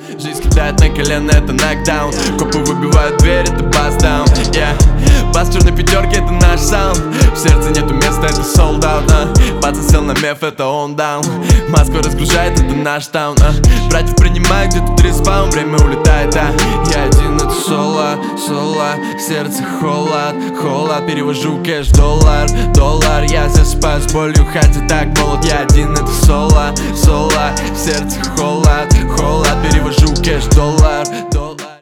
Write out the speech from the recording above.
Жизнь кидает на колено, это нокдаун. Копы выбивают дверь, это бас-даун, yeah. Бас в черной пятерке, это наш саунд. В сердце нету места, это sold out, Пацан сел на меф, это он даун. Москва разгружает, это наш таун, Братьев принимают, где тут респаун. Время улетает, я один, это соло, соло. В сердце холод, холод. Перевожу кэш, доллар, доллар. Я засыпаю с болью, хотя так молод. Я один, это соло, соло. В сердце холод, холод. Перевожу кэш, доллар, доллар.